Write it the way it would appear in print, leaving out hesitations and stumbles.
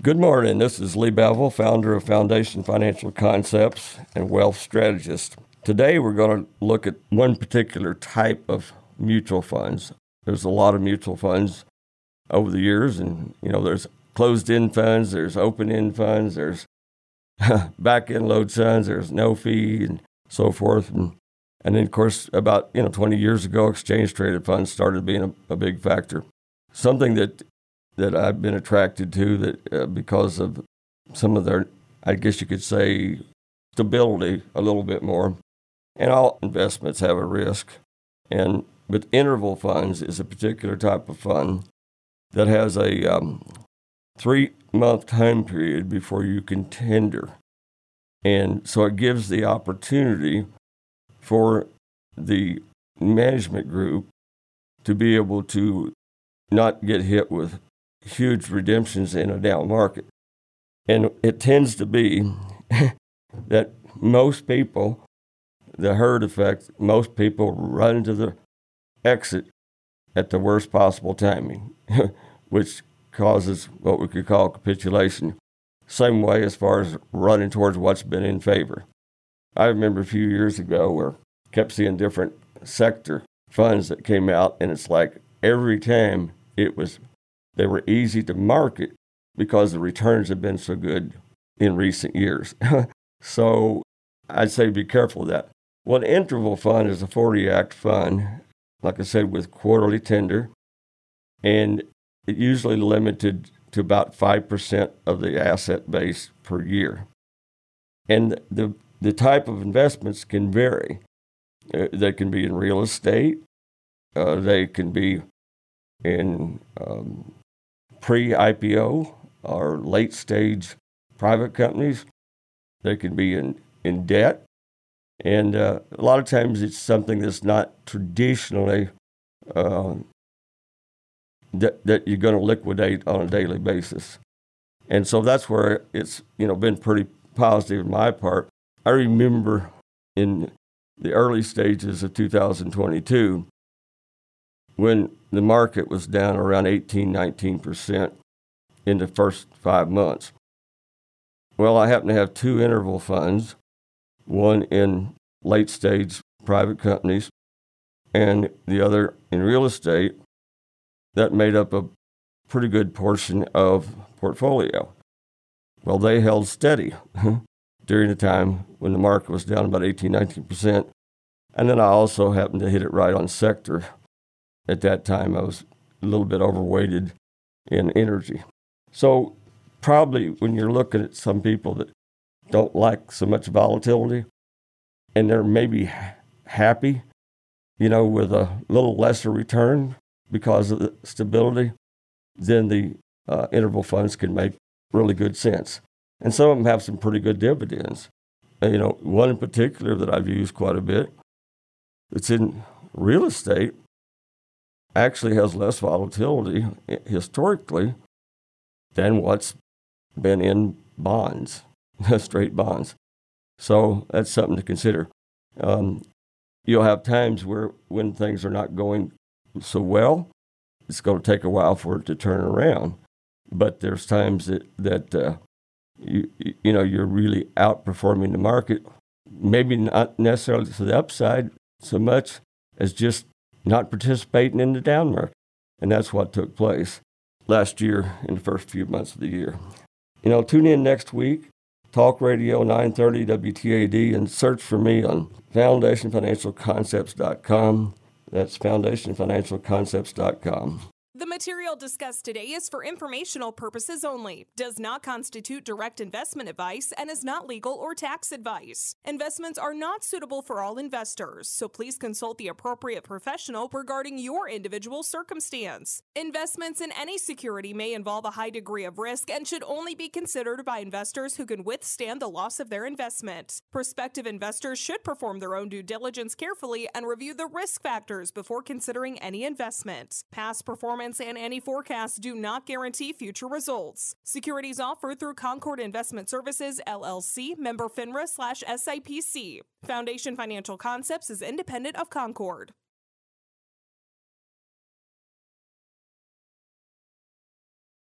Good morning. This is Lee Bevel, founder of Foundation Financial Concepts and wealth strategist. Today we're going to look at one particular type of mutual funds. There's a lot of mutual funds over the years, and there's closed-end funds, there's open-end funds, there's back-end load funds, there's no fee, and so forth. And then, of course, about 20 years ago, exchange-traded funds started being a big factor. Something that I've been attracted to that because of some of their, I guess you could say, stability a little bit more. And all investments have a risk. But interval funds is a particular type of fund that has a 3-month time period before you can tender. And so it gives the opportunity for the management group to be able to not get hit with huge redemptions in a down market. And it tends to be that most people, the herd effect, most people run to the exit at the worst possible timing, which causes what we could call capitulation. Same way as far as running towards what's been in favor. I remember a few years ago where I kept seeing different sector funds that came out, and it's like every time they were easy to market because the returns have been so good in recent years. So I'd say be careful of that. Well, an interval fund is a 40-act fund, like I said, with quarterly tender, and it usually limited to about 5% of the asset base per year. And the type of investments can vary. They can be in real estate. They can be in pre-IPO or late-stage private companies. They can be in debt. And a lot of times it's something that's not traditionally that you're going to liquidate on a daily basis. And so that's where it's been pretty positive on my part. I remember in the early stages of 2022 when the market was down around 18-19% in the first 5 months. Well, I happen to have 2 interval funds, one in late-stage private companies and the other in real estate, that made up a pretty good portion of portfolio. Well, they held steady during the time when the market was down about 18-19%. And then I also happened to hit it right on sector. At that time, I was a little bit overweighted in energy. So probably when you're looking at some people that don't like so much volatility and they're maybe happy, with a little lesser return because of the stability, then the interval funds can make really good sense. And some of them have some pretty good dividends. One in particular that I've used quite a bit, it's in real estate, actually has less volatility historically than what's been in bonds, straight bonds. So that's something to consider. You'll have times when things are not going so well, it's going to take a while for it to turn around. But there's times that you're really outperforming the market, maybe not necessarily to the upside so much as just not participating in the down market. And that's what took place last year in the first few months of the year. Tune in next week, Talk Radio 930 WTAD, and search for me on FoundationFinancialConcepts.com. That's FoundationFinancialConcepts.com. The material discussed today is for informational purposes only, does not constitute direct investment advice, and is not legal or tax advice. Investments are not suitable for all investors, so please consult the appropriate professional regarding your individual circumstance. Investments in any security may involve a high degree of risk and should only be considered by investors who can withstand the loss of their investment. Prospective investors should perform their own due diligence carefully and review the risk factors before considering any investment. Past performance and any forecasts do not guarantee future results. Securities offered through Concord Investment Services, LLC, member FINRA/SIPC. Foundation Financial Concepts is independent of Concord.